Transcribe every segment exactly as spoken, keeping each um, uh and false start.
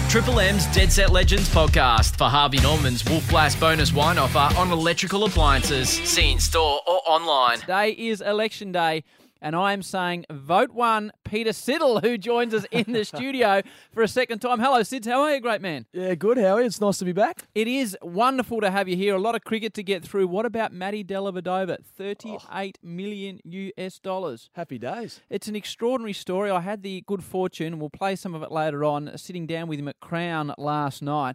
Triple M's Dead Set Legends podcast for Harvey Norman's Wolf Blast bonus wine offer on electrical appliances. See in store or online. Today is election day, and I am saying vote one, Peter Siddle, who joins us in the studio for a second time. Hello, Sids. How are you, great man? Yeah, good, Howie. It's nice to be back. It is wonderful to have you here. A lot of cricket to get through. What about Matty Dellavedova? thirty-eight million U S dollars. Happy days. It's an extraordinary story. I had the good fortune, we'll play some of it later on, sitting down with him at Crown last night.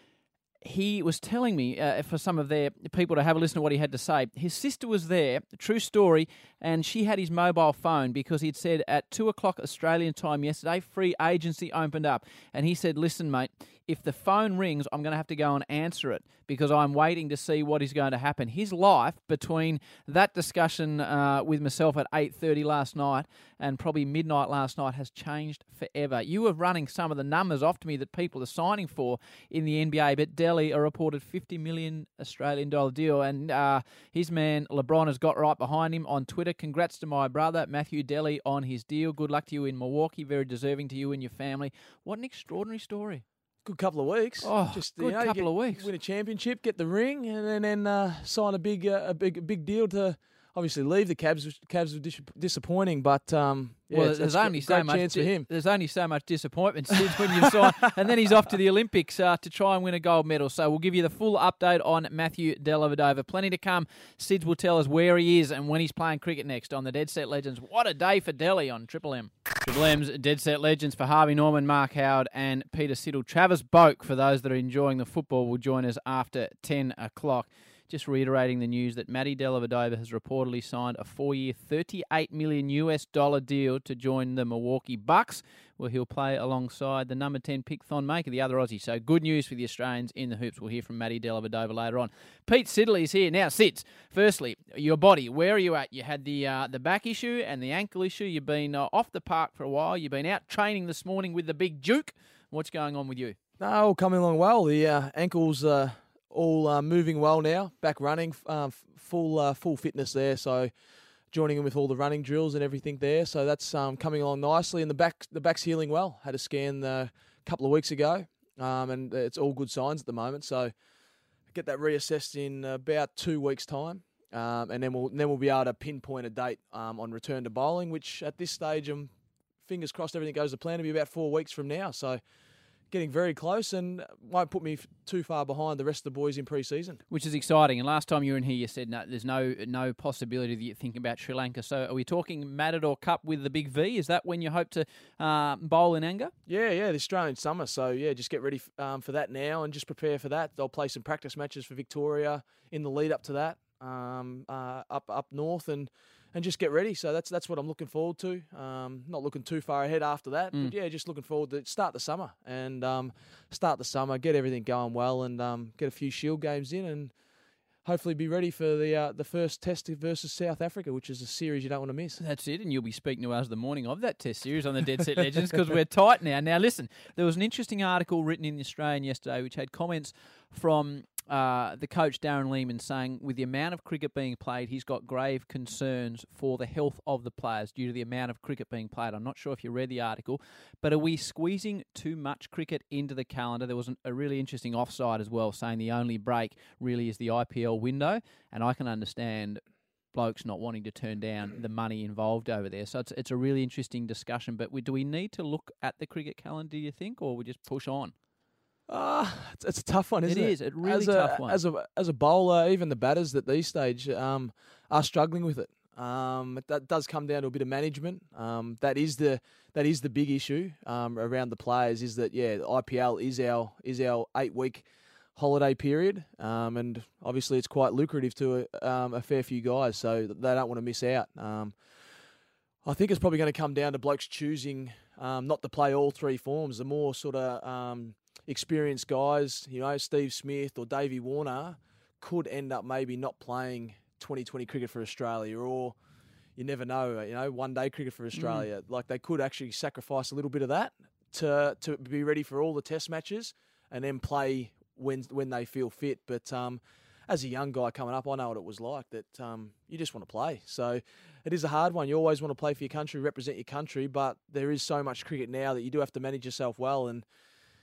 He was telling me, uh, for some of their people to have a listen to what he had to say, his sister was there, true story, and she had his mobile phone because he'd said at two o'clock Australian time yesterday, free agency opened up. And he said, listen, mate, if the phone rings, I'm going to have to go and answer it because I'm waiting to see what is going to happen. His life between that discussion uh, with myself at eight thirty last night and probably midnight last night has changed forever. You were running some of the numbers off to me that people are signing for in the N B A, but Delhi a reported fifty million Australian dollar deal, and uh, his man LeBron has got right behind him on Twitter. Congrats to my brother, Matthew Delhi, on his deal. Good luck to you in Milwaukee. Very deserving to you and your family. What an extraordinary story. Good couple of weeks. Oh, Just, good you know, couple get, of weeks. Win a championship, get the ring, and then, then uh, sign a big, uh, a big, a big deal to obviously leave the Cavs. Which Cavs were dis- disappointing, but um, yeah, well, it's, there's it's only a so great much. chance for him. There's only so much disappointment, Sids, when you sign, and then he's off to the Olympics uh, to try and win a gold medal. So we'll give you the full update on Matthew Dellavedova. Plenty to come. Sids will tell us where he is and when he's playing cricket next on the Dead Set Legends. What a day for Delhi on Triple M. Triple M's Dead Set Legends for Harvey Norman, Mark Howard and Peter Siddle. Travis Boak, for those that are enjoying the football, will join us after ten o'clock. Just reiterating the news that Matty Dellavedova has reportedly signed a four-year, thirty-eight million U S dollar deal to join the Milwaukee Bucks, where he'll play alongside the number ten pick Thon Maker, the other Aussie. So good news for the Australians in the hoops. We'll hear from Matty Dellavedova later on. Pete Siddle is here. Now, Sids, firstly, your body, where are you at? You had the uh, the back issue and the ankle issue. You've been uh, off the park for a while. You've been out training this morning with the big Duke. What's going on with you? No, all coming along well. The uh, ankles uh, all uh, moving well now. Back running, uh, full uh, full fitness there. So joining in with all the running drills and everything there. So that's um, coming along nicely. And the back the back's healing well. Had a scan uh, a couple of weeks ago, um, and it's all good signs at the moment. So get that reassessed in about two weeks' time, um, and then we'll then we'll be able to pinpoint a date um, on return to bowling. Which at this stage, I'm fingers crossed everything goes to plan to be about four weeks from now. So getting very close and won't put me too far behind the rest of the boys in pre-season. Which is exciting. And last time you were in here, you said no, there's no no possibility that you're thinking about Sri Lanka. So are we talking Matador Cup with the big V? Is that when you hope to uh, bowl in anger? Yeah, yeah, the Australian summer. So, yeah, just get ready um, for that now and just prepare for that. They'll play some practice matches for Victoria in the lead up to that, um, uh, up up north, and and just get ready. So that's that's what I'm looking forward to. Um, not looking too far ahead after that, Mm. but yeah, just looking forward to start the summer and um, start the summer, get everything going well, and um, get a few Shield games in, and hopefully be ready for the uh, the first Test versus South Africa, which is a series you don't want to miss. That's it, and you'll be speaking to us the morning of that Test series on the Dead Set Legends because we're tight now. Now, listen, there was an interesting article written in the Australian yesterday which had comments from uh, the coach Darren Lehman saying with the amount of cricket being played, he's got grave concerns for the health of the players due to the amount of cricket being played. I'm not sure if you read the article, but are we squeezing too much cricket into the calendar? There was an, a really interesting offside as well, saying the only break really is the I P L window, and I can understand blokes not wanting to turn down the money involved over there. So it's it's a really interesting discussion, but we, do we need to look at the cricket calendar, do you think, or we just push on? Ah, it's, it's a tough one, isn't it? It is, a really as a, tough one. As a as a bowler, even the batters at these stage um, are struggling with it. Um, that does come down to a bit of management. Um, that is the that is the big issue um, around the players. Is that yeah, the I P L is our is our eight week holiday period, um, and obviously it's quite lucrative to a, um, a fair few guys, so they don't want to miss out. Um, I think it's probably going to come down to blokes choosing um, not to play all three forms. The more sort of um, experienced guys, you know, Steve Smith or Davey Warner, could end up maybe not playing twenty twenty cricket for Australia, or you never know, you know, one day cricket for Australia. Mm. Like they could actually sacrifice a little bit of that to to be ready for all the test matches and then play when when they feel fit. But um, as a young guy coming up, I know what it was like, that um, you just want to play. So it is a hard one. You always want to play for your country, represent your country, but there is so much cricket now that you do have to manage yourself well. And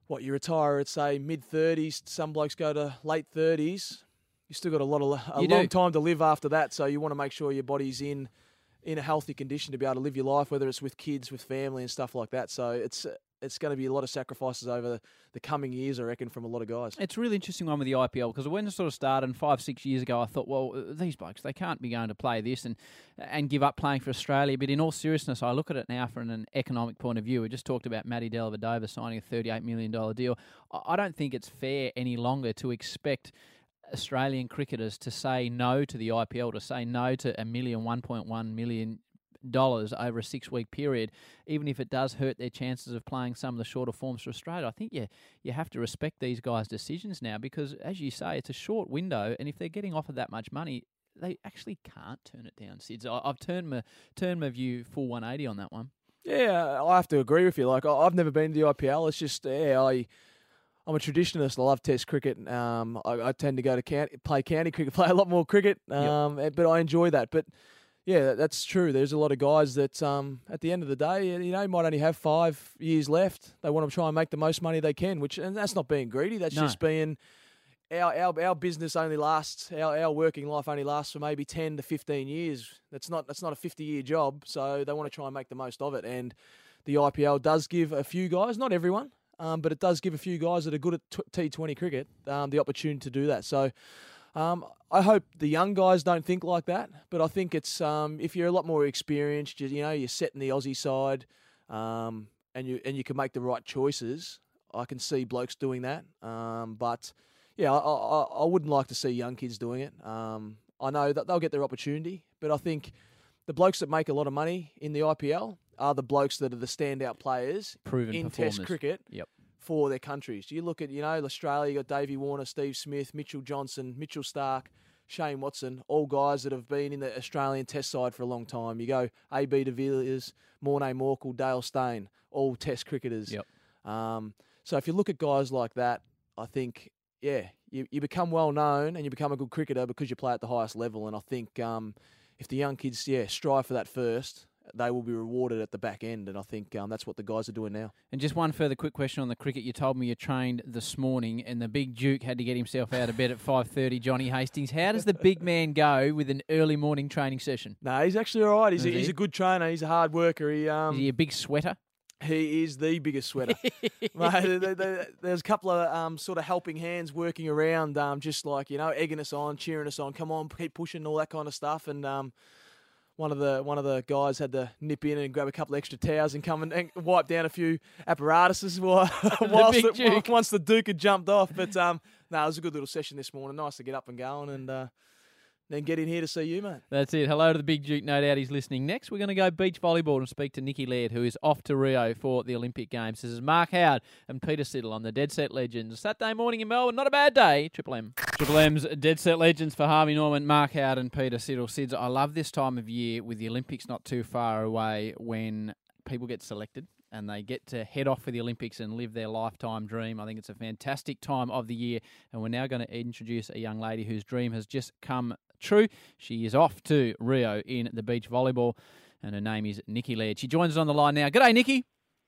what, you retire at, say, mid-thirties, some blokes go to late thirties, you still got a lot of a You long do. time to live after that, so you want to make sure your body's in in a healthy condition to be able to live your life, whether it's with kids, with family and stuff like that. So it's it's going to be a lot of sacrifices over the, the coming years, I reckon, from a lot of guys. It's a really interesting one with the I P L because when it sort of started five, six years ago, I thought, well, these blokes, they can't be going to play this and and give up playing for Australia. But in all seriousness, I look at it now from an economic point of view. We just talked about Matty Dellavedova signing a thirty-eight million dollars deal. I don't think it's fair any longer to expect Australian cricketers to say no to the I P L, to say no to a million, one point one million dollars over a six-week period, even if it does hurt their chances of playing some of the shorter forms for Australia. I think you, you have to respect these guys' decisions now because, as you say, it's a short window, and if they're getting offered that much money, they actually can't turn it down, Sids. I, I've turned my, turned my view full one eighty on that one. Yeah, I have to agree with you. Like, I- I've never been to the I P L. It's just, yeah, I... I'm a traditionalist. I love Test cricket. Um, I, I tend to go to county, play county cricket, play a lot more cricket. Um, yep. But I enjoy that. But yeah, that's true. There's a lot of guys that, um, at the end of the day, you know, might only have five years left. They want to try and make the most money they can, which, and that's not being greedy. That's No. just being our, our our business only lasts. Our our working life only lasts for maybe ten to fifteen years. That's not that's not a fifty year job. So they want to try and make the most of it. And the I P L does give a few guys, not everyone. Um, but it does give a few guys that are good at T twenty cricket um, the opportunity to do that. So um, I hope the young guys don't think like that. But I think it's um, if you're a lot more experienced, you, you know, you're set in the Aussie side, um, and you and you can make the right choices. I can see blokes doing that. Um, but yeah, I, I, I wouldn't like to see young kids doing it. Um, I know that they'll get their opportunity, but I think the blokes that make a lot of money in the I P L are the blokes that are the standout players Proven in performers. Test cricket Yep. for their countries. You look at, you know, Australia, you got Davey Warner, Steve Smith, Mitchell Johnson, Mitchell Stark, Shane Watson, all guys that have been in the Australian Test side for a long time. You go A B de Villiers, Morne Morkel, Dale Steyn, all Test cricketers. Yep. Um, so if you look at guys like that, I think, yeah, you, you become well known and you become a good cricketer because you play at the highest level. And I think um, if the young kids, yeah, strive for that first, they will be rewarded at the back end, and I think um, that's what the guys are doing now. And just one further quick question on the cricket. You told me you trained this morning, and the big Duke had to get himself out of bed at five thirty, Johnny Hastings. How does the big man go with an early morning training session? No, he's actually all right. He's, a, Is he? he's a good trainer. He's a hard worker. He um, Is he a big sweater? He is the biggest sweater. Mate, there- there- there's a couple of um, sort of helping hands working around, um, just like, you know, egging us on, cheering us on, come on, keep pushing, all that kind of stuff. And um, one of the one of the guys had to nip in and grab a couple of extra towels and come and, and wipe down a few apparatuses while, whilst big the, Duke. once the Duke had jumped off. But um, no, it was a good little session this morning. Nice to get up and going and uh, then get in here to see you, mate. That's it. Hello to the big Duke. No doubt he's listening. Next, we're going to go beach volleyball and speak to Nicky Laird, who is off to Rio for the Olympic Games. This is Mark Howard and Peter Siddle on the Dead Set Legends. Saturday morning in Melbourne. Not a bad day. Triple M. Triple M's Dead Set Legends for Harvey Norman, Mark Howard and Peter Siddle. Sids, I love this time of year with the Olympics not too far away when people get selected and they get to head off for the Olympics and live their lifetime dream. I think it's a fantastic time of the year, and we're now going to introduce a young lady whose dream has just come true. She is off to Rio in the beach volleyball, and her name is Nicky Laird. She joins us on the line now. G'day, Nicky.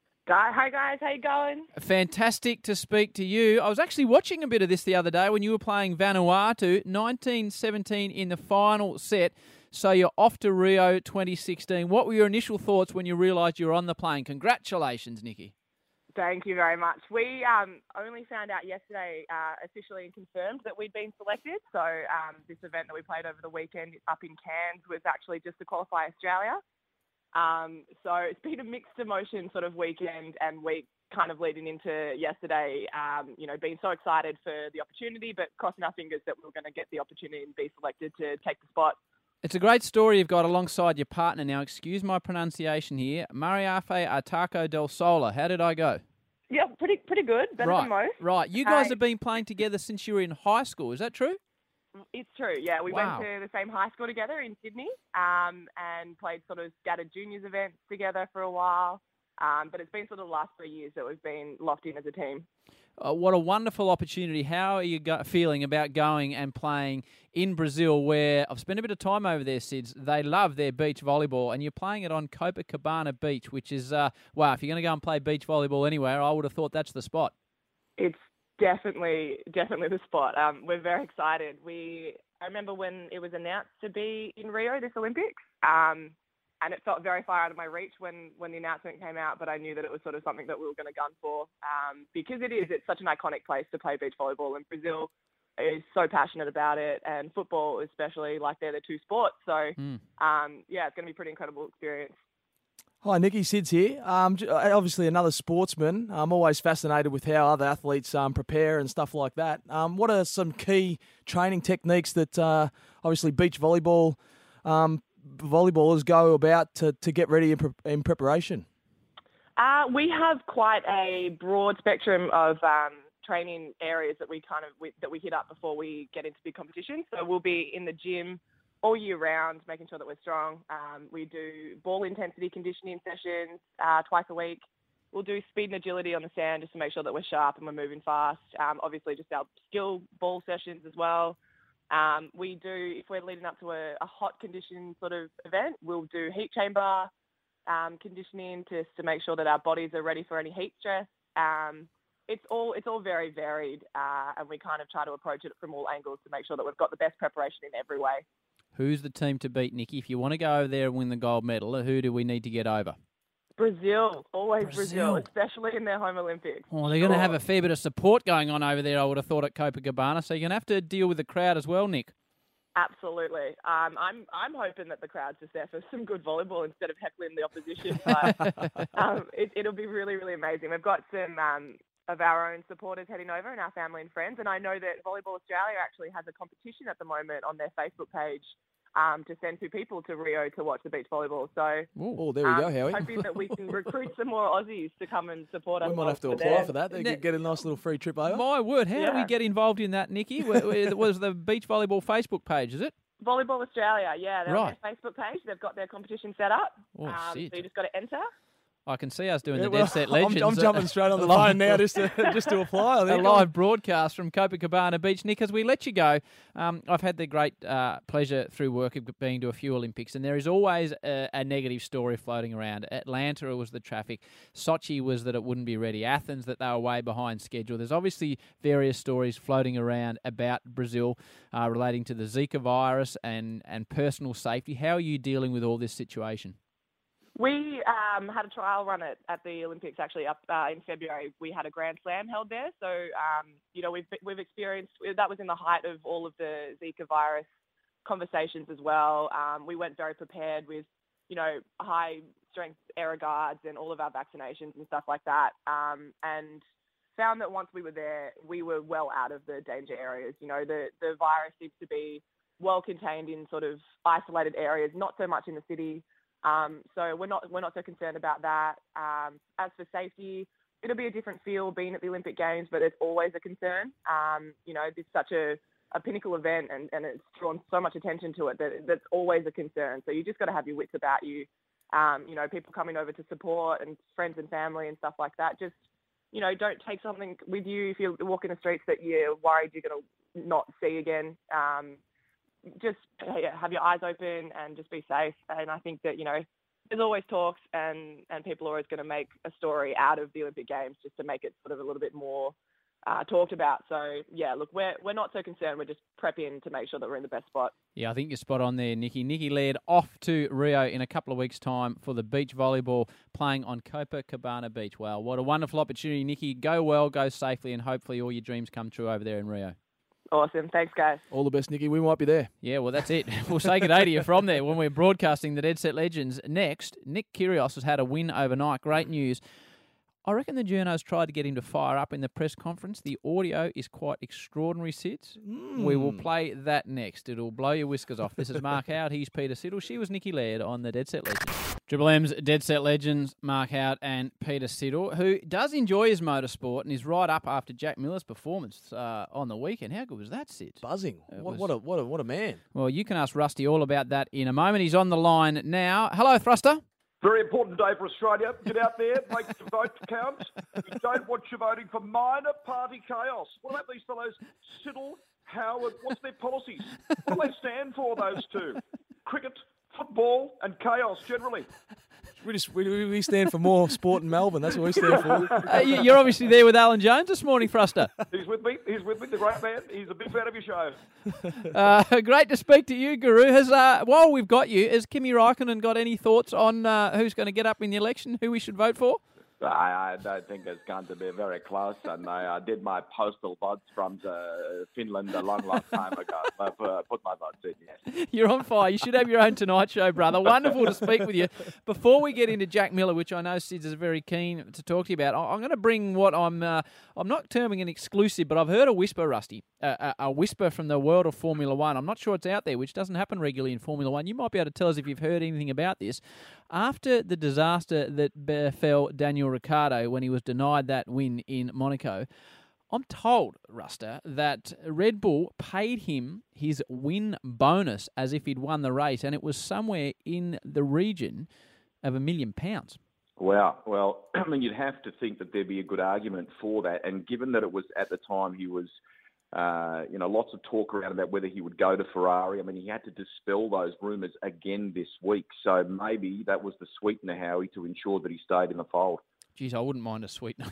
Hi guys, how you going? Fantastic to speak to you. I was actually watching a bit of this the other day when you were playing Vanuatu, nineteen seventeen in the final set. So you're off to Rio twenty sixteen. What were your initial thoughts when you realised you were on the plane? Congratulations, Nicky. Thank you very much. We um, only found out yesterday uh, officially and confirmed that we'd been selected. So um, this event that we played over the weekend up in Cairns was actually just to qualify Australia. Um, so it's been a mixed emotion sort of weekend and week kind of leading into yesterday, um, you know, being so excited for the opportunity, but crossing our fingers that we were going to get the opportunity and be selected to take the spot. It's a great story you've got alongside your partner now. Excuse my pronunciation here. Mariafe Artaco del Sola. How did I go? Yeah, pretty pretty good. Better right, than most. right. You guys Uh, have been playing together since you were in high school. Is that true? It's true, yeah. We Wow. went to the same high school together in Sydney um, and played sort of scattered juniors events together for a while. Um, but it's been sort of the last three years that we've been locked in as a team. Uh, what a wonderful opportunity. How are you go- feeling about going and playing in Brazil, where I've spent a bit of time over there, Sids. They love their beach volleyball, and you're playing it on Copacabana Beach, which is, uh, wow, if you're going to go and play beach volleyball anywhere, I would have thought that's the spot. It's definitely, definitely the spot. Um, we're very excited. We, I remember when it was announced to be in Rio, this Olympics, um, and it felt very far out of my reach when, when the announcement came out, but I knew that it was sort of something that we were going to gun for, um, because it is, it's such an iconic place to play beach volleyball, and Brazil is so passionate about it, and football especially, like they're the two sports. So, mm. um, yeah, it's going to be a pretty incredible experience. Hi, Nikki. Sid's here. Um, obviously, another sportsman. I'm always fascinated with how other athletes um, prepare and stuff like that. Um, what are some key training techniques that uh, obviously beach volleyball um, volleyballers go about to, to get ready in, pre- in preparation? Uh, we have quite a broad spectrum of um, training areas that we kind of we, that we hit up before we get into big competitions. So we'll be in the gym all year round, making sure that we're strong. Um, we do ball intensity conditioning sessions uh, twice a week. We'll do speed and agility on the sand just to make sure that we're sharp and we're moving fast. Um, obviously, just our skill ball sessions as well. Um, we do, if we're leading up to a, a hot condition sort of event, we'll do heat chamber um, conditioning to, to make sure that our bodies are ready for any heat stress. Um, it's all it's all very varied, uh, and we kind of try to approach it from all angles to make sure that we've got the best preparation in every way. Who's the team to beat, Nikki? If you want to go over there and win the gold medal, who do we need to get over? Brazil. Always Brazil, Brazil especially in their home Olympics. Oh, they're going to have a fair bit of support going on over there, I would have thought, at Copacabana. So you're going to have to deal with the crowd as well, Nick. Absolutely. Um, I'm I'm hoping that the crowd's just there for some good volleyball instead of heckling the opposition. But um, it, it'll be really, really amazing. We've got some um, of our own supporters heading over and our family and friends. And I know that Volleyball Australia actually has a competition at the moment on their Facebook page um, to send two people to Rio to watch the beach volleyball. So, oh, there we um, go, Howie. hoping that we can recruit some more Aussies to come and support us. We might have to apply there. for that. They could get a nice little free trip over. My word, how yeah. do we get involved in that, Nikki? Was the beach volleyball Facebook page, is it? Volleyball Australia, yeah. They're right. on their Facebook page. They've got their competition set up. Oh, um, so you just got to enter. I can see us doing yeah, the well, Dead Set Legends. I'm, I'm jumping straight on the phone now just to, just to apply. I think. A live broadcast from Copacabana Beach. Nick, as we let you go, um, I've had the great uh, pleasure through work of being to a few Olympics, and there is always a, a negative story floating around. Atlanta, it was the traffic. Sochi was that it wouldn't be ready. Athens, that they were way behind schedule. There's obviously various stories floating around about Brazil uh, relating to the Zika virus and, and personal safety. How are you dealing with all this situation? We um, had a trial run at, at the Olympics actually up uh, in February. We had a Grand Slam held there. So, um, you know, we've we've experienced, that was in the height of all of the Zika virus conversations as well. Um, we went very prepared with, you know, high strength air guards and all of our vaccinations and stuff like that. Um, and found that once we were there, we were well out of the danger areas. You know, the, the virus seems to be well contained in sort of isolated areas, not so much in the city. Um, so we're not we're not so concerned about that. Um, as for safety, it'll be a different feel being at the Olympic Games, but it's always a concern. Um, you know, it's such a, a pinnacle event, and, and it's drawn so much attention to it that that's always a concern. So you just got to have your wits about you. Um, you know, people coming over to support and friends and family and stuff like that. Just, you know, don't take something with you if you're walking the streets that you're worried you're going to not see again. Um, just have your eyes open and just be safe. And I think that, you know, there's always talks and, and people are always going to make a story out of the Olympic Games just to make it sort of a little bit more uh, talked about. So, yeah, look, we're we're not so concerned. We're just prepping to make sure that we're in the best spot. Yeah, I think you're spot on there, Nikki. Nikki Laird off to Rio in a couple of weeks' time for the beach volleyball playing on Copacabana Beach. Wow, what a wonderful opportunity, Nikki. Go well, go safely, and hopefully all your dreams come true over there in Rio. Awesome. Thanks, guys. All the best, Nikki. We might be there. Yeah, well, that's it. We'll say good day to you from there when we're broadcasting the Dead Set Legends. Next, Nick Kyrgios has had a win overnight. Great news. I reckon the journos tried to get him to fire up in the press conference. The audio is quite extraordinary, Sids. Mm. We will play that next. It'll blow your whiskers off. This is Mark Howard. He's Peter Siddle. She was Nikki Laird on the Dead Set Legends. Triple M's Dead Set Legends, Mark Howard and Peter Siddle, who does enjoy his motorsport and is right up after Jack Miller's performance uh, on the weekend. How good was that, Sid? Buzzing. What, was... what a what a what a man. Well, you can ask Rusty all about that in a moment. He's on the line now. Hello, Thruster. Very important day for Australia. Get out there, make the vote count. We don't want you voting for minor party chaos. What about these fellows, Siddle, Howard? What's their policies? What do they stand for, those two? Cricket, football, and chaos generally. We just we, we stand for more sport in Melbourne. That's what we stand for. Uh, you- you're obviously there with Alan Jones this morning, Thruster. He's with me. He's with me, the great man. He's a big fan of your show. Uh, great to speak to you, Guru. Has uh, while we've got you, has Kimi Raikkonen got any thoughts on uh, who's going to get up in the election, who we should vote for? I, I don't think it's going to be very close, and I uh, did my postal votes from the Finland a long, long time ago. I uh, put my votes in, yes. You're on fire. You should have your own Tonight Show, brother. Wonderful to speak with you. Before we get into Jack Miller, which I know Sid is very keen to talk to you about, I- I'm going to bring what I'm uh, I'm not terming an exclusive, but I've heard a whisper, Rusty, uh, a, a whisper from the world of Formula One. I'm not sure it's out there, which doesn't happen regularly in Formula One. You might be able to tell us if you've heard anything about this. After the disaster that befell Daniel Ricciardo when he was denied that win in Monaco, I'm told, Ruster, that Red Bull paid him his win bonus as if he'd won the race, and it was somewhere in the region of a million pounds. Wow. Well, I mean, you'd have to think that there'd be a good argument for that. And given that it was at the time he was, uh, you know, lots of talk around about whether he would go to Ferrari. I mean, he had to dispel those rumours again this week. So maybe that was the sweetener, Howie, to ensure that he stayed in the fold. Geez, I wouldn't mind a sweetener.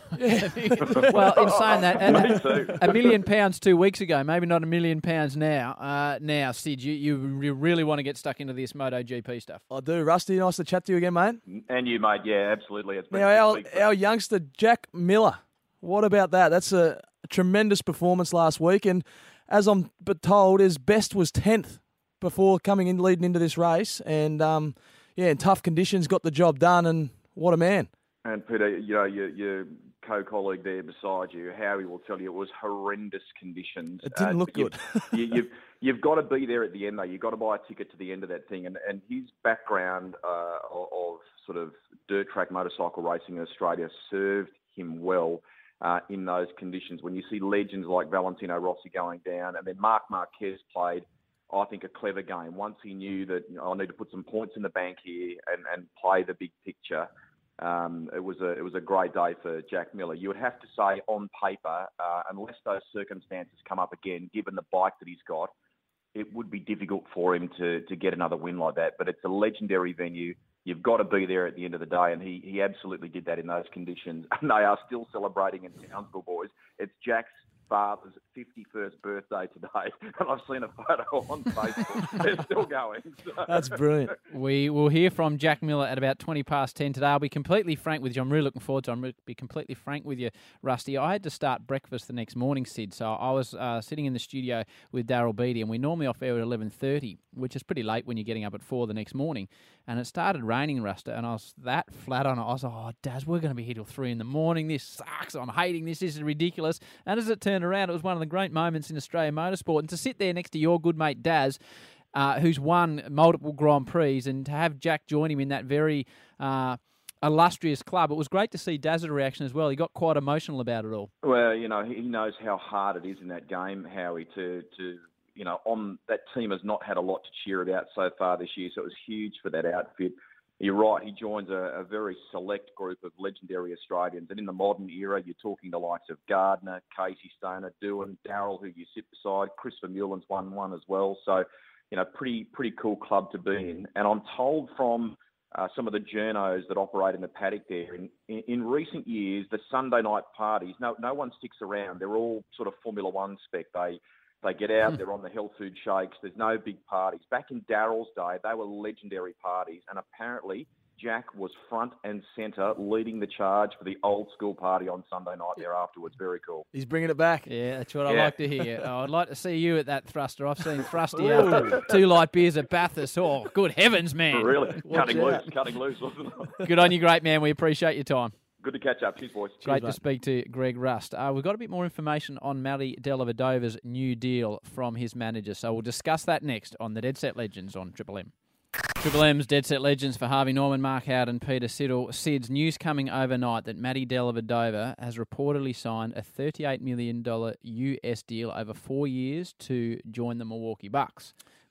Well, in saying that, Me too. a, a million pounds two weeks ago, maybe not a million pounds now. Uh, now, Sid, you, you really want to get stuck into this MotoGP stuff. I do. Rusty, nice to chat to you again, mate. And you, mate, yeah, absolutely. It's been Now, a our, good week. our youngster, Jack Miller, what about that? That's a, a tremendous performance last week, and as I'm told, his best was tenth before coming in, leading into this race, and um, yeah, in tough conditions, got the job done, and what a man. And Peter, you know, your, your co-colleague there beside you, Howie, will tell you it was horrendous conditions. It didn't look you, good. you, you've you've got to be there at the end, though. You've got to buy a ticket to the end of that thing. And, and his background uh, of, of sort of dirt track motorcycle racing in Australia served him well uh, in those conditions. When you see legends like Valentino Rossi going down, and then Marc Marquez played, I think, a clever game. Once he knew that, you know, I need to put some points in the bank here and, and play the big picture. Um, it was a it was a great day for Jack Miller. You would have to say on paper, uh, unless those circumstances come up again, given the bike that he's got, it would be difficult for him to to get another win like that. But it's a legendary venue. You've got to be there at the end of the day, and he, he absolutely did that in those conditions. And they are still celebrating in Townsville, boys. It's Jack's father's fifty-first birthday today, and I've seen a photo on Facebook. They're still going. So. That's brilliant. We will hear from Jack Miller at about twenty past ten today. I'll be completely frank with you. I'm really looking forward to it. I'm going to be completely frank with you, Rusty. I had to start breakfast the next morning, Sid, so I was uh, sitting in the studio with Daryl Beattie, and we normally off air at eleven thirty, which is pretty late when you're getting up at four the next morning, and it started raining, Ruster, and I was that flat on it. I was like, oh, Daz, we're going to be here till three in the morning. This sucks. I'm hating this. This is ridiculous. And as it turned around, it was one of the great moments in Australian motorsport. And to sit there next to your good mate Daz, uh, who's won multiple Grand Prix, and to have Jack join him in that very uh, illustrious club, it was great to see Daz's reaction as well. He got quite emotional about it all. Well, you know, he knows how hard it is in that game, Howie, to, to you know, on that team has not had a lot to cheer about so far this year, so it was huge for that outfit. You're right, he joins a, a very select group of legendary Australians. And in the modern era, you're talking the likes of Gardner, Casey Stoner, Doohan, Darrell, who you sit beside. Christopher Mulin's won one as well. So, you know, pretty pretty cool club to be in. And I'm told from uh, some of the journos that operate in the paddock there, in, in, in recent years, the Sunday night parties, no no one sticks around. They're all sort of Formula One spec. They They get out, they're on the health food shakes, there's no big parties. Back in Darrell's day, they were legendary parties, and apparently Jack was front and centre leading the charge for the old school party on Sunday night there afterwards. Very cool. He's bringing it back. Yeah, that's what I Yeah. like to hear. Oh, I'd like to see you at that thruster. I've seen Thrusty after two light beers at Bathurst. Oh, good heavens, man. Really, cutting out. loose, cutting loose, wasn't it? Good on you, great man. We appreciate your time. Good to catch up. Cheers, boys. Great to mate. speak to Greg Rust. Uh, we've got a bit more information on Matty Dellavedova's new deal from his manager, so we'll discuss that next on the Dead Set Legends on Triple M. Triple M's Dead Set Legends for Harvey Norman, Mark Howard and Peter Siddle. Sid's news coming overnight that Matty Dellavedova has reportedly signed a thirty-eight million dollars U S deal over four years to join the Milwaukee Bucks,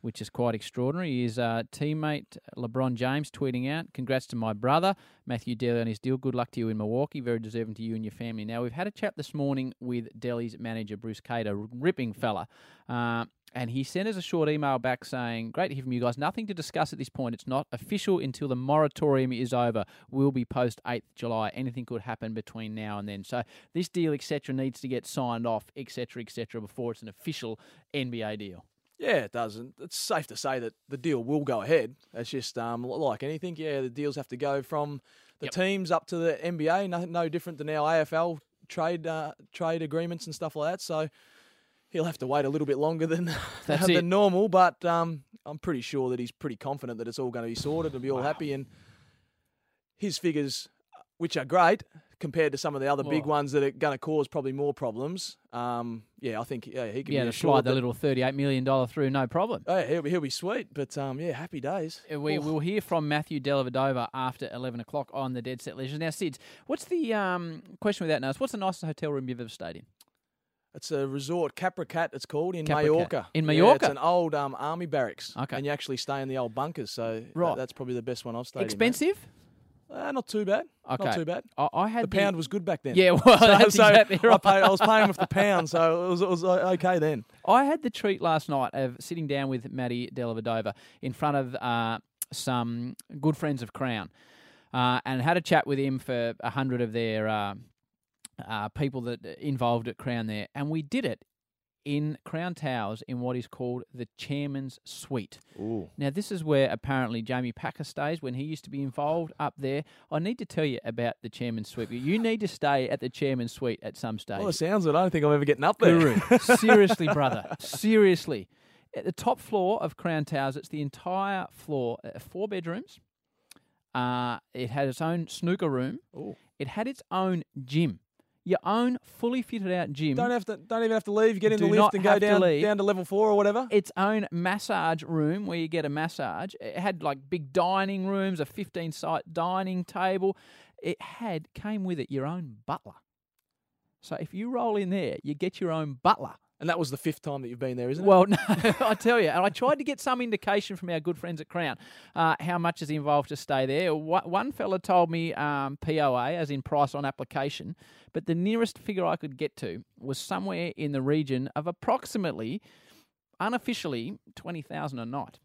which is quite extraordinary. His uh, teammate LeBron James tweeting out, "Congrats to my brother, Matthew Delhi, on his deal. Good luck to you in Milwaukee. Very deserving to you and your family." Now, we've had a chat this morning with Delhi's manager, Bruce Cater, ripping fella. Uh, And he sent us a short email back saying, "Great to hear from you guys. Nothing to discuss at this point. It's not official until the moratorium is over. Will be post eighth of July. Anything could happen between now and then. So this deal, et cetera, needs to get signed off, et cetera, et cetera, before it's an official N B A deal." Yeah, it doesn't. It's safe to say that the deal will go ahead. It's just um, like anything. Yeah, the deals have to go from the Yep. teams up to the N B A. No, no different than our A F L trade uh, trade agreements and stuff like that. So he'll have to wait a little bit longer than That's than it. normal. But um, I'm pretty sure that he's pretty confident that it's all going to be sorted and be all Wow. happy. And his figures, which are great compared to some of the other big Well- ones that are going to cause probably more problems. Um, yeah, I think yeah he can Yeah, be to assured slide the that- little thirty-eight million dollars through, no problem. Oh, yeah, he'll be, he'll be sweet, but um, yeah, happy days. Uh, We Oh. will hear from Matthew Dellavedova after eleven o'clock on the Dead Set Legends. Now, Sids, what's the um, question without notice? What's the nicest hotel room you've ever stayed in? It's a resort, Capra Cat, it's called, in Capra Cat. Mallorca. In Yeah, Mallorca? it's an old um, army barracks. Okay. And you actually stay in the old bunkers, so that- Right. that's probably the best one I've stayed Expensive? in. Uh, not too bad. Okay. Not too bad. I, I had The pound was good back then. Yeah, well, that's so exactly I, right. paid, I was paying with the pound, so it was, it was uh, okay then. I had the treat last night of sitting down with Matty Dellavedova in front of uh, some good friends of Crown uh, and had a chat with him for a hundred of their uh, uh, people that involved at Crown there. And we did it in Crown Towers in what is called the Chairman's Suite. Ooh. Now, this is where apparently Jamie Packer stays when he used to be involved up there. I need to tell you about the Chairman's Suite. You need to stay at the Chairman's Suite at some stage. Well, it sounds it. I don't think I'm ever getting up there. Guru. Seriously, brother. Seriously. At the top floor of Crown Towers, it's the entire floor, uh, four bedrooms. Uh, it had its own snooker room. Ooh. It had its own gym. Your own fully fitted out gym. Don't have to. Don't even have to leave. Get in Do the not lift and go have to down leave. down to level four or whatever. Its own massage room where you get a massage. It had like big dining rooms, a fifteen site dining table. It had, came with it, your own butler. So if you roll in there, you get your own butler. And that was the fifth time that you've been there, isn't it? Well, no, I tell you, and I tried to get some indication from our good friends at Crown uh, how much is involved to stay there. One one fella told me um, P O A, as in price on application, but the nearest figure I could get to was somewhere in the region of approximately, unofficially, twenty thousand a night.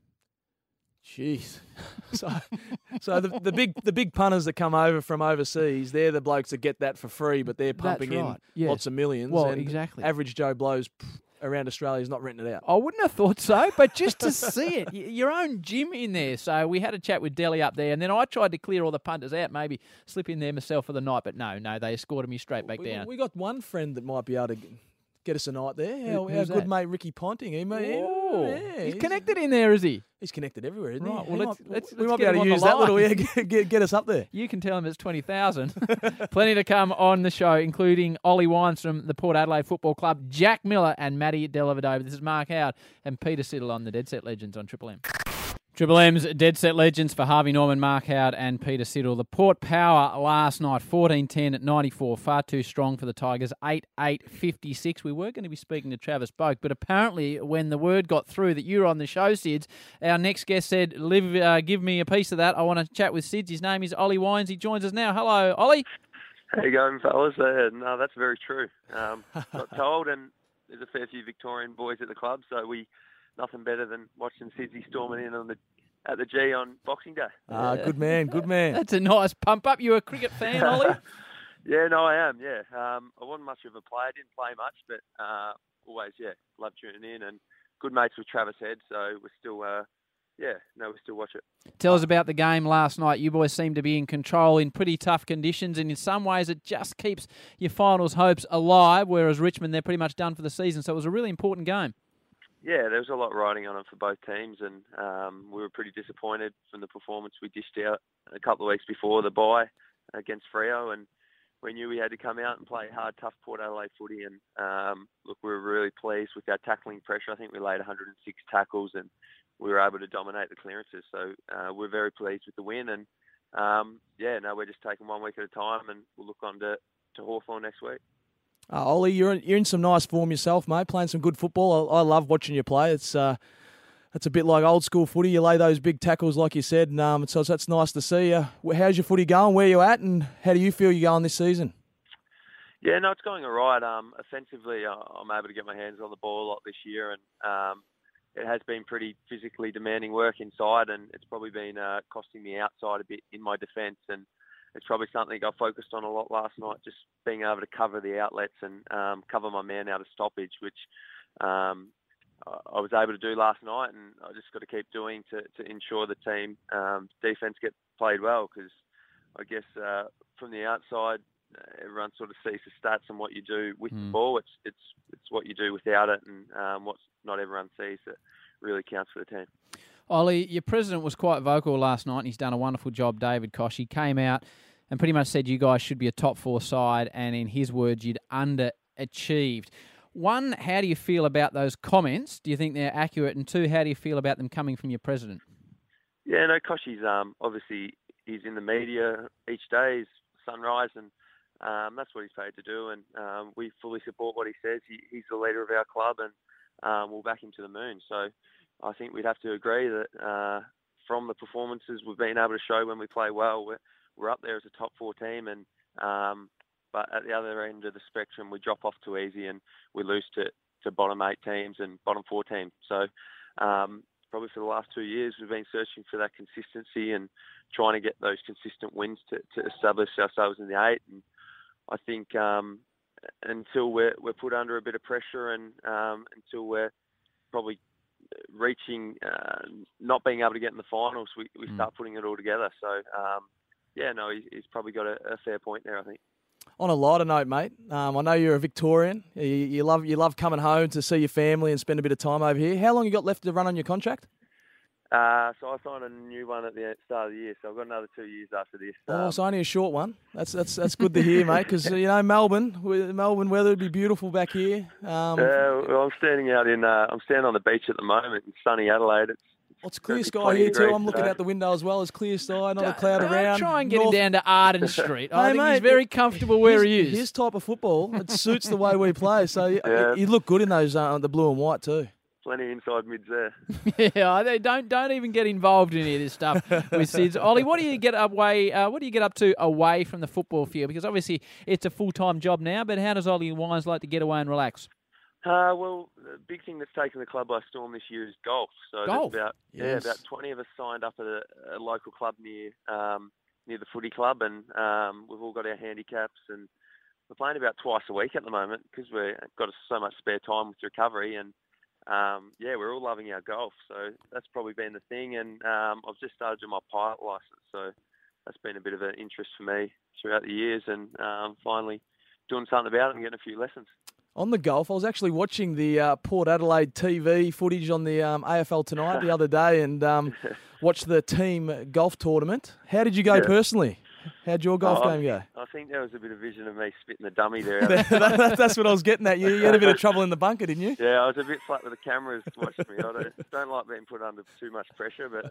Jeez. So, so the, the big the big punters that come over from overseas, they're the blokes that get that for free, but they're pumping right, in yes. lots of millions. Well, and exactly. Average Joe Blows pff, around Australia is not renting it out. I wouldn't have thought so, but just to see it, y- your own gym in there. So we had a chat with Delhi up there, and then I tried to clear all the punters out, maybe slip in there myself for the night, but no, no, they escorted me straight back we, down. we got one friend that might be able to g- get us a night there. Who- Our, our who's good that? mate Ricky Ponting. He may, Oh, yeah, he's connected in there, is he? He's connected everywhere, isn't Right, he? well, He let's- might- let's- we let's might be get able him to on use the that little line. yeah, get, get, get us up there. You can tell him it's twenty thousand. Plenty to come on the show, including Ollie Wines from the Port Adelaide Football Club, Jack Miller and Matty Dellavedova. This is Mark Howard and Peter Siddle on the Dead Set Legends on Triple M. Triple M's Dead Set Legends for Harvey Norman, Mark Howard and Peter Siddle. The Port Power last night, fourteen ten at ninety-four. Far too strong for the Tigers, eight eight fifty-six. We were going to be speaking to Travis Boak, but apparently when the word got through that you were on the show, Sids, our next guest said, Liv, uh, give me a piece of that. I want to chat with Sids. His name is Ollie Wines. He joins us now. Hello, Ollie. How you going, fellas? Uh, no, that's very true. Um, got told, and there's a fair few Victorian boys at the club, so we nothing better than watching Sidney storming in on the at the G on Boxing Day. Ah, good man, good man. That's a nice pump up. You a cricket fan, Ollie? Yeah, no, I am. Yeah, um, I wasn't much of a player. Didn't play much, but uh, always, yeah, love tuning in and good mates with Travis Head. So we're still, uh, yeah, no, we still watch it. Tell us about the game last night. You boys seem to be in control in pretty tough conditions, and in some ways it just keeps your finals hopes alive, whereas Richmond, they're pretty much done for the season. So it was a really important game. Yeah, there was a lot riding on it for both teams, and um, we were pretty disappointed from the performance we dished out a couple of weeks before the bye against Freo, and we knew we had to come out and play hard, tough Port Adelaide footy, and um, look, we were really pleased with our tackling pressure. I think we laid one hundred six tackles, and we were able to dominate the clearances, so uh, we're very pleased with the win, and um, yeah, no, we're just taking one week at a time, and we'll look on to, to Hawthorn next week. Uh, Ollie, you're in, you're in some nice form yourself, mate. Playing some good football. I, I love watching you play. It's uh, That's a bit like old school footy. You lay those big tackles, like you said, and um, so that's nice to see. Uh, how's your footy going? Where you at, and how do you feel you're going this season? Yeah, no, it's going all right. Um, offensively, I'm able to get my hands on the ball a lot this year, and um, it has been pretty physically demanding work inside, and it's probably been uh, costing me outside a bit in my defence, and it's probably something I focused on a lot last night, just being able to cover the outlets and um, cover my man out of stoppage, which um, I was able to do last night, and I just got to keep doing to, to ensure the team um, defence gets played well, because I guess uh, from the outside, everyone sort of sees the stats and what you do with mm. the ball. It's it's it's what you do without it, and um, what not everyone sees that really counts for the team. Ollie, your president was quite vocal last night, and he's done a wonderful job, David Koch. He came out and pretty much said you guys should be a top four side, and in his words, you'd underachieved. One, how do you feel about those comments? Do you think they're accurate? And two, how do you feel about them coming from your president? Yeah, no, Koch, he's um, obviously he's in the media each day, he's sunrise, and Um, that's what he's paid to do, and um, we fully support what he says. He, he's the leader of our club, and um, we'll back him to the moon. So I think we'd have to agree that uh, from the performances we've been able to show when we play well, we're, we're up there as a top four team, and um, but at the other end of the spectrum, we drop off too easy, and we lose to, to bottom eight teams and bottom four teams. So um, probably for the last two years, we've been searching for that consistency and trying to get those consistent wins to, to establish ourselves in the eight. And I think um, until we're we're put under a bit of pressure, and um, until we're probably reaching uh, not being able to get in the finals, we, we mm. start putting it all together. So um, yeah, no, he's, he's probably got a, a fair point there, I think. On a lighter note, mate, um, I know you're a Victorian. You, you love you love coming home to see your family and spend a bit of time over here. How long you got left to run on your contract? Uh, so I signed a new one at the start of the year, so I've got another two years after this. Um, oh, it's only a short one. That's that's that's good to hear, mate. Because you know Melbourne, Melbourne weather would be beautiful back here. Um, uh, well, I'm standing out in. Uh, I'm standing on the beach at the moment in sunny Adelaide. It's, well, it's clear sky here too. I'm looking today. Out the window as well. It's clear sky, not a cloud don't around. Try and get North... him down to Arden Street. I hey, think mate, he's very comfortable where he is. His type of football, it suits the way we play. So yeah. you look good in those uh, the blue and white too. Plenty inside mids there. Yeah, they don't don't even get involved in any of this stuff with Sids. Ollie, what do you get away? Uh, what do you get up to away from the football field? Because obviously it's a full time job now. But how does Ollie Wines like to get away and relax? Uh, well, the big thing that's taken the club by storm this year is golf. So golf. About yes. yeah, about twenty of us signed up at a, a local club near um, near the footy club, and um, we've all got our handicaps, and we're playing about twice a week at the moment because we've got so much spare time with recovery. And Um, yeah, we're all loving our golf, so that's probably been the thing. And um, I've just started doing my pilot license, so that's been a bit of an interest for me throughout the years, and um, finally doing something about it and getting a few lessons. On the golf, I was actually watching the uh, Port Adelaide T V footage on the um, A F L Tonight the other day, and um, watched the team golf tournament. How did you go yeah. personally? How'd your golf oh, game go? I think there was a bit of vision of me spitting the dummy there. that, that's what I was getting at. You, you had a bit of trouble in the bunker, didn't you? Yeah, I was a bit flat with the cameras watching me. I don't, don't like being put under too much pressure, but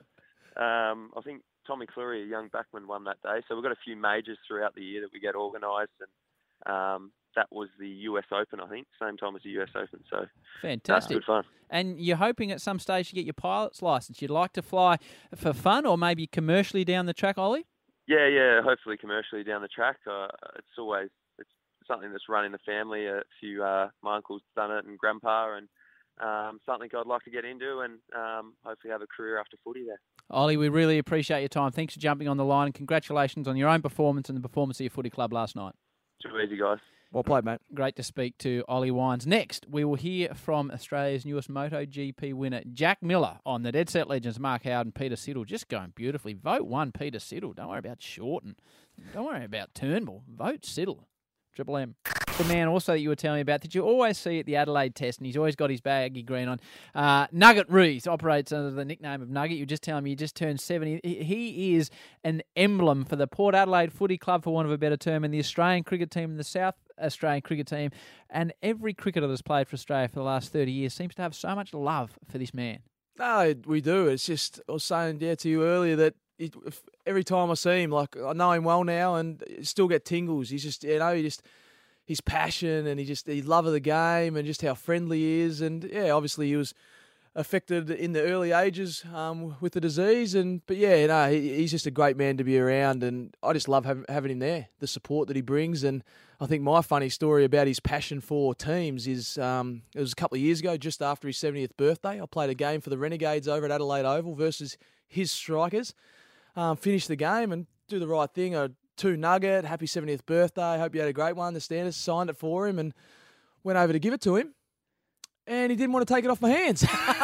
um, I think Tommy Cleary, a young backman, won that day. So we've got a few majors throughout the year that we get organised, and um, that was the U S Open, I think, same time as the U S Open. So fantastic, that's good fun. And you're hoping at some stage to get your pilot's licence. You'd like to fly for fun, or maybe commercially down the track, Ollie? Yeah, yeah, hopefully commercially down the track. Uh, it's always it's something that's run in the family. A few, uh, my uncle's done it, and grandpa, and um, something I'd like to get into, and um, hopefully have a career after footy there. Ollie, we really appreciate your time. Thanks for jumping on the line, and congratulations on your own performance and the performance of your footy club last night. Too easy, guys. Well played, mate. Great to speak to Ollie Wines. Next, we will hear from Australia's newest MotoGP winner, Jack Miller, on the Dead Set Legends, Mark Howard and Peter Siddle. Just going beautifully. Vote one, Peter Siddle. Don't worry about Shorten. Don't worry about Turnbull. Vote Siddle. Triple M. The man also that you were telling me about that you always see at the Adelaide test, and he's always got his baggy green on. Uh, Nugget Rees operates under the nickname of Nugget. You were just telling me he just turned seventy. He is an emblem for the Port Adelaide Footy Club, for want of a better term, and the Australian cricket team and the South Australian cricket team. And every cricketer that's played for Australia for the last thirty years seems to have so much love for this man. No, we do. It's just, I was saying yeah, to you earlier that it, if, every time I see him, like I know him well now and still get tingles. He's just, you know, he just... his passion and he just his love of the game and just how friendly he is, and yeah, obviously he was affected in the early ages um, with the disease. And but yeah, no, he, he's just a great man to be around, and I just love having, having him there. The support that he brings, and I think my funny story about his passion for teams is um, it was a couple of years ago, just after his seventieth birthday. I played a game for the Renegades over at Adelaide Oval versus his Strikers. Um, finished the game and do the right thing. A two nugget, happy seventieth birthday. Hope you had a great one. The Standers signed it for him and went over to give it to him. And he didn't want to take it off my hands.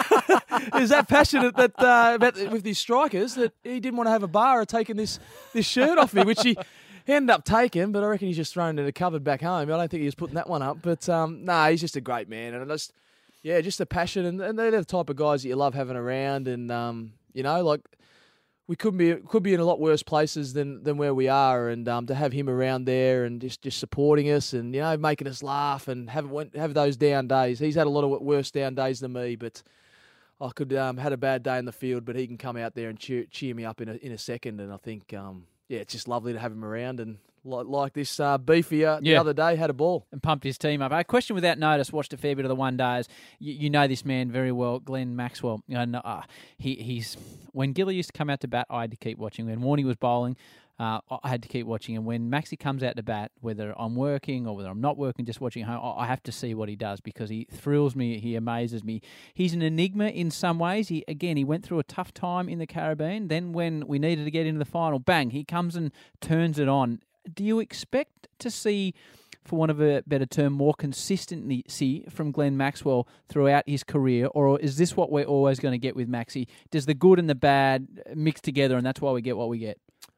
He was that passionate that uh, about with his Strikers that he didn't want to have a bar of taking this this shirt off me, which he, he ended up taking. But I reckon he's just thrown it in a cupboard back home. I don't think he was putting that one up. But um, no, nah, he's just a great man, and I just yeah, just a passion, and, and they're the type of guys that you love having around. And um, you know, like we could be could be in a lot worse places than, than where we are, and um, to have him around there and just, just supporting us and you know making us laugh and have have those down days. He's had a lot of worse down days than me, but I could um, had a bad day in the field, but he can come out there and cheer, cheer me up in a in a second. And I think um, yeah, it's just lovely to have him around. And like, like this uh, Beefy uh, the Yeah. other day had a ball. And pumped his team up. A question without notice. Watched a fair bit of the one days. You, you know this man very well, Glenn Maxwell. And uh, he he's when Gilly used to come out to bat, I had to keep watching. When Warney was bowling, uh, I had to keep watching. And when Maxie comes out to bat, whether I'm working or whether I'm not working, just watching at home, I have to see what he does because he thrills me. He amazes me. He's an enigma in some ways. He again, he went through a tough time in the Caribbean. Then when we needed to get into the final, bang, he comes and turns it on. Do you expect to see, for want of a better term, more consistency from Glenn Maxwell throughout his career, or is this what we're always going to get with Maxie? Does the good and the bad mix together, and that's why we get what we get?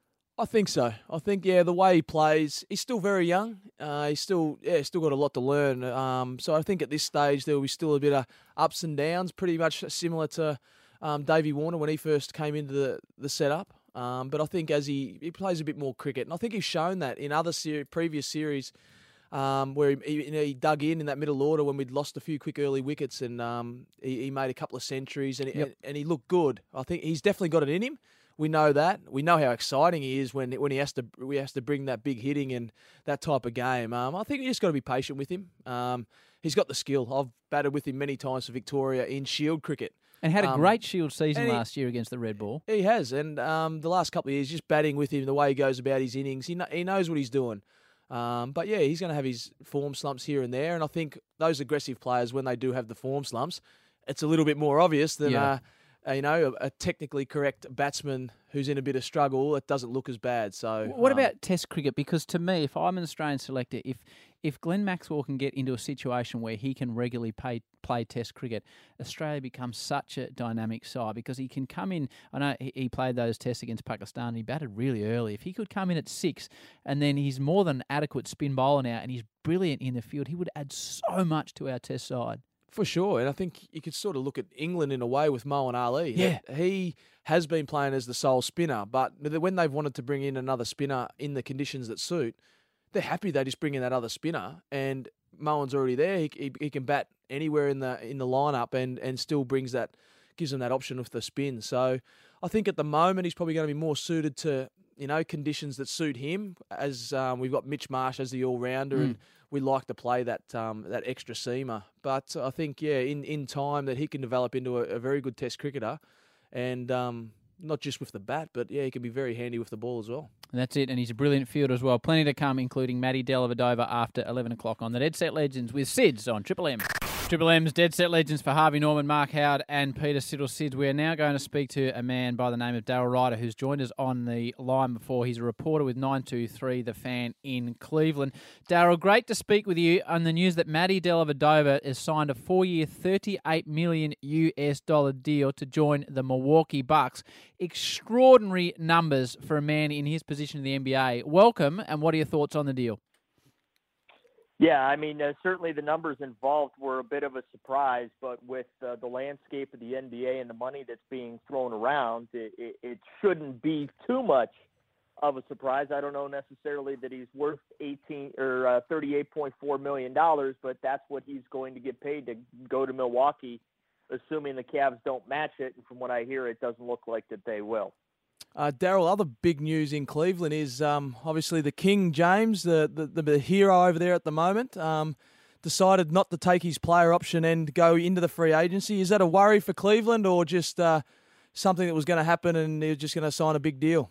I think so. I think, yeah, the way he plays, he's still very young. Uh, he's still, yeah, still got a lot to learn. Um, so I think at this stage there will be still a bit of ups and downs, pretty much similar to um, Davey Warner when he first came into the, the setup. Um, but I think as he, he plays a bit more cricket, and I think he's shown that in other seri- previous series um, where he, he, you know, he dug in in that middle order when we'd lost a few quick early wickets, and um, he, he made a couple of centuries, and, Yep. and and he looked good. I think he's definitely got it in him. We know that. We know how exciting he is when when he has to we has to bring that big hitting and that type of game. Um, I think you just got to be patient with him. Um, he's got the skill. I've batted with him many times for Victoria in Shield cricket. And had a Um, great Shield season and he- last year against the Red Ball. He has, and um, the last couple of years, just batting with him, the way he goes about his innings, he kn- he knows what he's doing. Um, but yeah, he's going to have his form slumps here and there, and I think those aggressive players, when they do have the form slumps, it's a little bit more obvious than Yeah. uh, you know a, a technically correct batsman who's in a bit of struggle. It doesn't look as bad. So What um, about Test cricket? Because to me, if I'm an Australian selector, if if Glenn Maxwell can get into a situation where he can regularly pay, play Test cricket, Australia becomes such a dynamic side because he can come in. I know he, he played those Tests against Pakistan and he batted really early. If he could come in at six and then he's more than adequate spin bowler now and he's brilliant in the field, he would add so much to our Test side. For sure, and I think you could sort of look at England in a way with Moeen Ali. Yeah. He has been playing as the sole spinner, but when they've wanted to bring in another spinner in the conditions that suit, they're happy they just bring in that other spinner, and Moen's already there. He, he, he can bat anywhere in the in the lineup, and, and still brings that, gives them that option with the spin. So I think at the moment he's probably going to be more suited to you know conditions that suit him. As um, we've got Mitch Marsh as the all rounder, Mm. and we like to play that um, that extra seamer. But I think yeah, in, in time that he can develop into a, a very good Test cricketer, and um, not just with the bat, but yeah, he can be very handy with the ball as well. And that's it, and he's a brilliant fielder as well. Plenty to come, including Matty Dellavedova after eleven o'clock on the Dead Set Legends with Sids on Triple M. Triple M's Dead Set Legends for Harvey Norman, Mark Howard and Peter Siddle. Sids, we are now going to speak to a man by the name of Daryl Ryder, who's joined us on the line before. He's a reporter with nine two three The Fan in Cleveland. Daryl, great to speak with you on the news that Matty Dellavedova has signed a four-year, thirty-eight million U S dollar deal to join the Milwaukee Bucks. Extraordinary numbers for a man in his position in the N B A. Welcome, and what are your thoughts on the deal? Yeah, I mean, uh, certainly the numbers involved were a bit of a surprise, but with uh, the landscape of the N B A and the money that's being thrown around, it, it, it shouldn't be too much of a surprise. I don't know necessarily that he's worth eighteen or uh, thirty-eight point four million dollars, but that's what he's going to get paid to go to Milwaukee, assuming the Cavs don't match it. And from what I hear, it doesn't look like that they will. Uh, Daryl, other big news in Cleveland is um, obviously the King James, the, the the hero over there at the moment, um, decided not to take his player option and go into the free agency. Is that a worry for Cleveland, or just uh, something that was going to happen and they're just going to sign a big deal?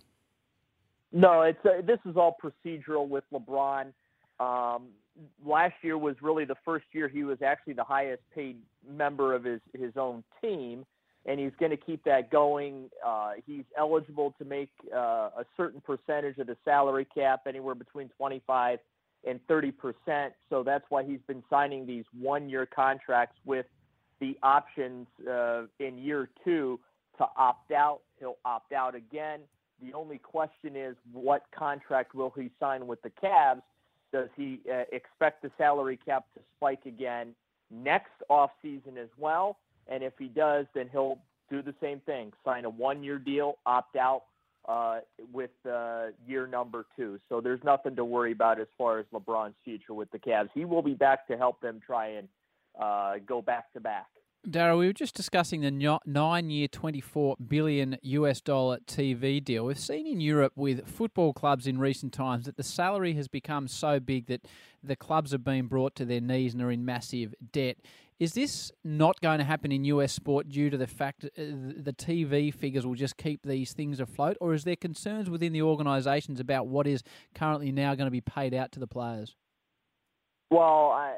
No, it's uh, this is all procedural with LeBron. Um, last year was really the first year he was actually the highest paid member of his, his own team, and he's going to keep that going. Uh, he's eligible to make uh, a certain percentage of the salary cap, anywhere between twenty-five and thirty percent. So that's why he's been signing these one-year contracts with the options uh, in year two to opt out. He'll opt out again. The only question is, what contract will he sign with the Cavs? Does he uh, expect the salary cap to spike again next offseason as well? And if he does, then he'll do the same thing, sign a one-year deal, opt out uh, with uh, year number two. So there's nothing to worry about as far as LeBron's future with the Cavs. He will be back to help them try and uh, go back-to-back. Darryl, we were just discussing the nine-year, twenty-four billion U S dollar T V deal. We've seen in Europe with football clubs in recent times that the salary has become so big that the clubs have been brought to their knees and are in massive debt. Is this not going to happen in U S sport due to the fact that the T V figures will just keep these things afloat, or is there concerns within the organisations about what is currently now going to be paid out to the players? Well, I...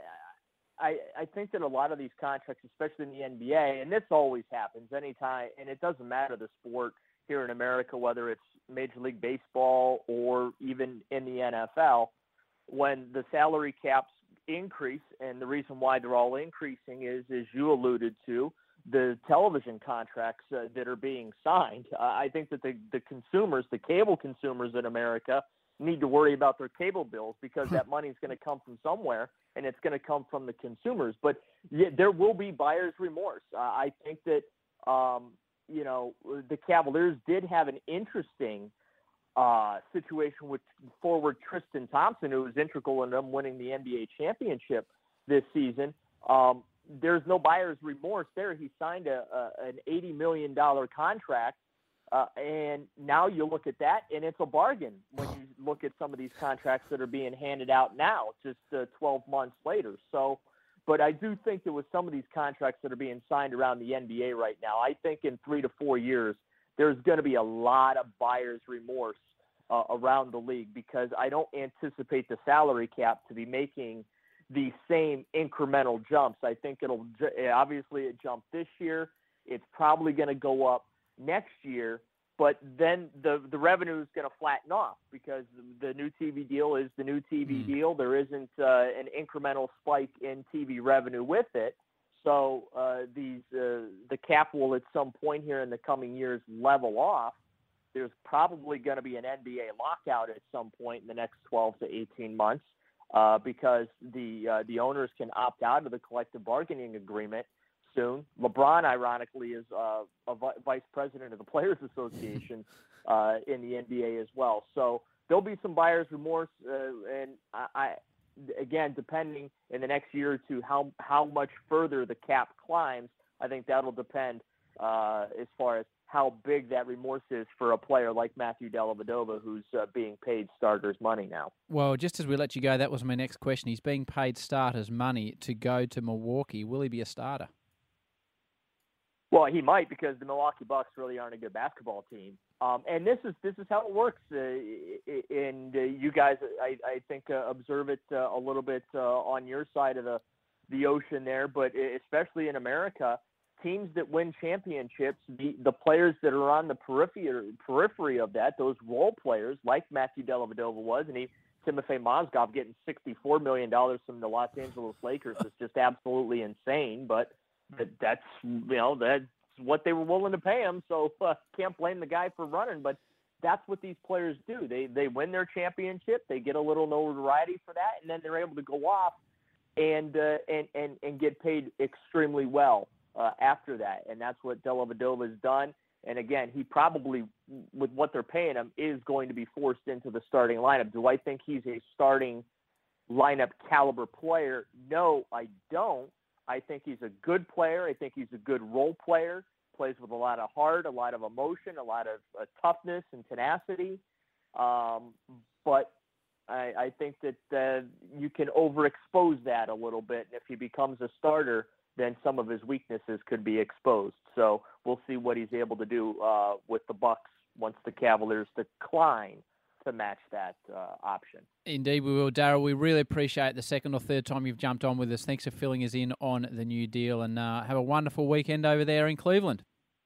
I, I think that a lot of these contracts, especially in the N B A, and this always happens anytime, and it doesn't matter the sport here in America, whether it's Major League Baseball or even in the N F L, when the salary caps increase, and the reason why they're all increasing is, as you alluded to, the television contracts uh, that are being signed. Uh, I think that the, the consumers, the cable consumers in America, need to worry about their cable bills because that money is going to come from somewhere, and it's going to come from the consumers. But yeah, there will be buyer's remorse. Uh, I think that, um, you know, the Cavaliers did have an interesting uh, situation with forward Tristan Thompson, who was integral in them winning the N B A championship this season. Um, there's no buyer's remorse there. He signed a, a, an eighty million dollars contract. Uh, and now you look at that, and it's a bargain when you look at some of these contracts that are being handed out now, just uh, twelve months later. So, but I do think that with some of these contracts that are being signed around the N B A right now, I think in three to four years, there's going to be a lot of buyer's remorse uh, around the league, because I don't anticipate the salary cap to be making the same incremental jumps. I think it'll obviously it jumped this year. It's probably going to go up next year, but then the the revenue is going to flatten off because the new T V deal is the new T V mm. deal. There isn't uh, an incremental spike in T V revenue with it. So uh, these uh, the cap will at some point here in the coming years level off. There's probably going to be an N B A lockout at some point in the next twelve to eighteen months uh, because the uh, the owners can opt out of the collective bargaining agreement soon. LeBron, ironically, is uh, a vice president of the Players Association uh, in the N B A as well. So there'll be some buyer's remorse, uh, and I, I, again, depending in the next year or two how how much further the cap climbs, I think that'll depend uh, as far as how big that remorse is for a player like Matthew Dellavedova, who's uh, being paid starters money now. Well, just as we let you go, that was my next question. He's being paid starters money to go to Milwaukee. Will he be a starter? Well, he might, because the Milwaukee Bucks really aren't a good basketball team, um, and this is this is how it works. Uh, and uh, you guys, I, I think, uh, observe it uh, a little bit uh, on your side of the the ocean there, but especially in America, teams that win championships, the, the players that are on the periphery periphery of that, those role players, like Matthew Dellavedova was, and he, Timofey Mozgov getting sixty-four million dollars from the Los Angeles Lakers is just absolutely insane, but that's, you know, that's what they were willing to pay him, so uh, can't blame the guy for running. But that's what these players do. They they win their championship, they get a little notoriety for that, and then they're able to go off and uh, and, and and get paid extremely well uh, after that. And that's what Dellavedova has done. And again, he probably, with what they're paying him, is going to be forced into the starting lineup. Do I think he's a starting lineup caliber player? No, I don't. I think he's a good player. I think he's a good role player. Plays with a lot of heart, a lot of emotion, a lot of uh, toughness and tenacity. Um, but I, I think that uh, you can overexpose that a little bit. And if he becomes a starter, then some of his weaknesses could be exposed. So we'll see what he's able to do uh, with the Bucks once the Cavaliers decline to match that uh, option. Indeed, we will, Darryl. We really appreciate the second or third time you've jumped on with us. Thanks for filling us in on the new deal, and uh, have a wonderful weekend over there in Cleveland.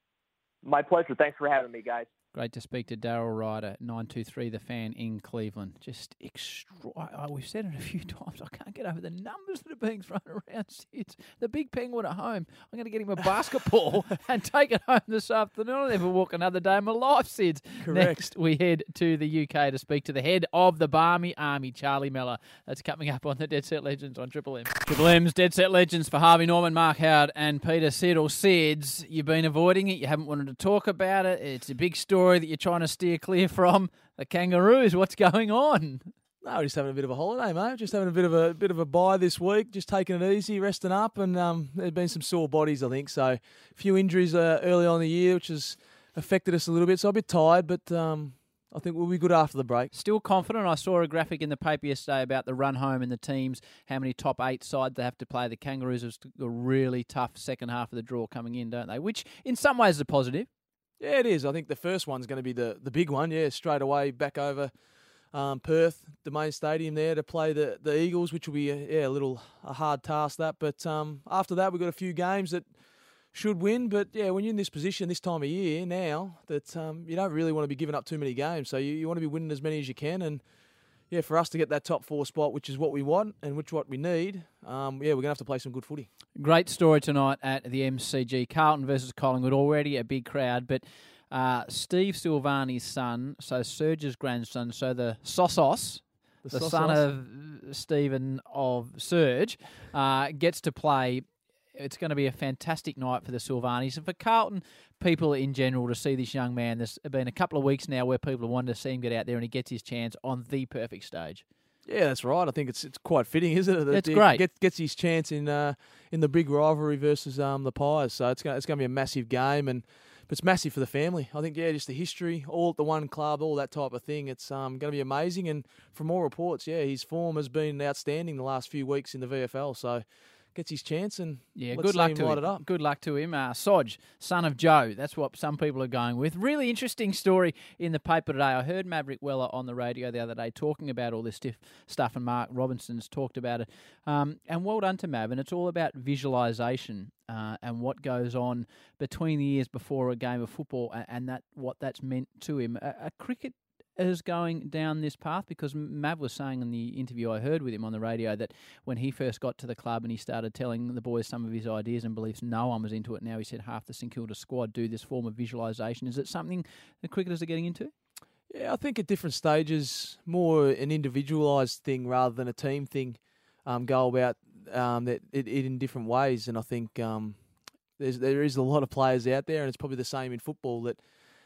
My pleasure. Thanks for having me, guys. Great to speak to Darryl Ryder, nine two three The Fan in Cleveland. Just extra. I, we've said it a few times. I can't get over the numbers that are being thrown around. It's the big penguin at home. I'm going to get him a basketball and take it home this afternoon. I'll never walk another day in my life, Sids. Correct. Next, we head to the U K to speak to the head of the Barmy Army, Charlie Mellor. That's coming up on the Dead Set Legends on Triple M. Triple M's Dead Set Legends for Harvey Norman, Mark Howard and Peter Siddle. Sids, you've been avoiding it. You haven't wanted to talk about it. It's a big story that you're trying to steer clear from. The Kangaroos, what's going on? No, just having a bit of a holiday, mate. Just having a bit of a bit of a bye this week. Just taking it easy, resting up, and um, there's been some sore bodies, I think. So a few injuries uh, early on in the year, which has affected us a little bit. So a bit tired, but um, I think we'll be good after the break. Still confident. I saw a graphic in the paper yesterday about the run home and the teams, how many top eight sides they have to play. The Kangaroos have a really tough second half of the draw coming in, don't they? Which in some ways is a positive. Yeah, it is. I think the first one's going to be the, the big one. Yeah, straight away back over um, Perth, the main stadium there to play the, the Eagles, which will be a, yeah, a little a hard task that. But um, after that, we've got a few games that should win. But yeah, when you're in this position this time of year now, that um, you don't really want to be giving up too many games. So you, you want to be winning as many as you can. And yeah, for us to get that top four spot, which is what we want and which what we need, um, yeah, we're going to have to play some good footy. Great story tonight at the M C G. Carlton versus Collingwood, already a big crowd, but uh, Steve Silvani's son, so Serge's grandson, so the Sosos, the, the son of Stephen of Serge, uh, gets to play. It's going to be a fantastic night for the Silvanis and for Carlton people in general to see this young man. There's been a couple of weeks now where people have wanted to see him get out there and he gets his chance on the perfect stage. Yeah, that's right. I think it's it's quite fitting, isn't it? That it's great. Gets gets his chance in uh, in the big rivalry versus um, the Pies. So it's going it's going to be a massive game, and but it's massive for the family. I think yeah, just the history, all at the one club, all that type of thing. It's um, going to be amazing. And from all reports, yeah, his form has been outstanding the last few weeks in the V F L. So gets his chance, and yeah, let's good luck him to light him. It up. Good luck to him. Uh, Sodge, son of Joe. That's what some people are going with. Really interesting story in the paper today. I heard Maverick Weller on the radio the other day talking about all this stiff stuff, and Mark Robinson's talked about it. Um, and well done to Mav. And it's all about visualisation uh, and what goes on between the ears before a game of football, and, and that what that's meant to him. A, a cricket is going down this path, because Mav was saying in the interview I heard with him on the radio that when he first got to the club and he started telling the boys some of his ideas and beliefs, no one was into it. Now he said half the St Kilda squad do this form of visualisation. Is it something the cricketers are getting into? Yeah, I think at different stages, more an individualised thing rather than a team thing, um, go about um, that it, it in different ways. And I think um, there's there is a lot of players out there, and it's probably the same in football, that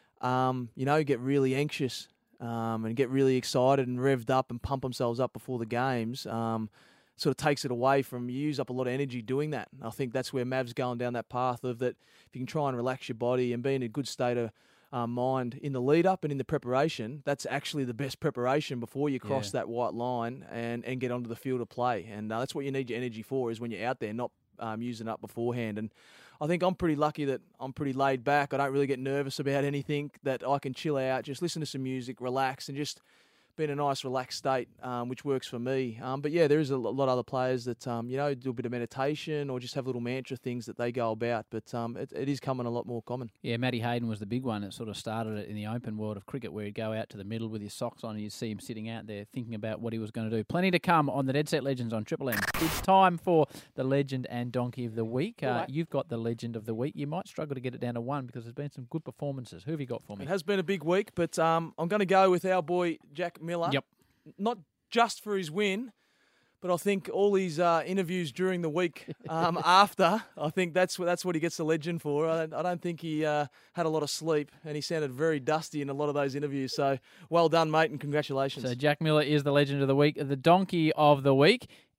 um, you know, get really anxious Um, and get really excited and revved up and pump themselves up before the games. Um, sort of takes it away from, you use up a lot of energy doing that. And I think that's where Mav's going down that path of that. If you can try and relax your body and be in a good state of um, mind in the lead up and in the preparation, that's actually the best preparation before you cross yeah. that white line and, and get onto the field of play. And uh, that's what you need your energy for, is when you're out there, not um, using up beforehand. And I think I'm pretty lucky that I'm pretty laid back. I don't really get nervous about anything, that I can chill out, just listen to some music, relax, and just be in a nice, relaxed state, um, which works for me. Um, but yeah, there is a lot of other players that, um, you know, do a bit of meditation or just have little mantra things that they go about. But um, it, it is coming a lot more common. Yeah, Matty Hayden was the big one that sort of started it in the open world of cricket, where he'd go out to the middle with his socks on and you'd see him sitting out there thinking about what he was going to do. Plenty to come on the Dead Set Legends on Triple M. It's time for the Legend and Donkey of the Week. Uh, right. You've got the Legend of the Week. You might struggle to get it down to one because there's been some good performances. Who have you got for me? It has been a big week, but um, I'm going to go with our boy Jack Miller. Yep. Not just for his win, but I think all his uh, interviews during the week um, after, I think that's what, that's what he gets the legend for. I don't, I don't think he uh, had a lot of sleep, and he sounded very dusty in a lot of those interviews. So well done, mate, and congratulations. So Jack Miller is the Legend of the Week. The Donkey of the Week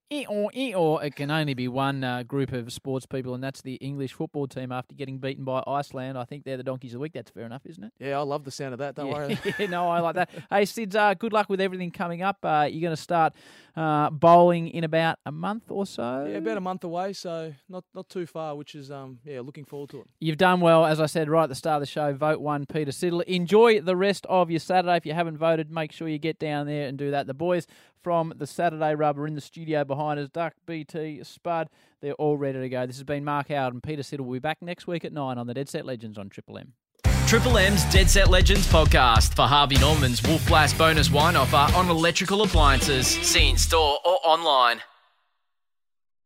Or, or it can only be one uh, group of sports people, and that's the English football team after getting beaten by Iceland. I think they're the donkeys of the week. That's fair enough, isn't it? Yeah, I love the sound of that. Don't yeah. worry. yeah, no, I like that. Hey, Sids, uh, good luck with everything coming up. Uh, you're going to start uh, bowling in about a month or so? Yeah, about a month away, so not not too far, which is, um yeah, looking forward to it. You've done well. As I said right at the start of the show, vote one, Peter Siddle. Enjoy the rest of your Saturday. If you haven't voted, make sure you get down there and do that. The boys from the Saturday Rub are in the studio behind us. Duck, B T, Spud, they're all ready to go. This has been Mark Howard and Peter Siddle. We'll be back next week at nine on the Dead Set Legends on Triple M. Triple M's Dead Set Legends podcast for Harvey Norman's Wolf Blast bonus wine offer on electrical appliances. See in store or online.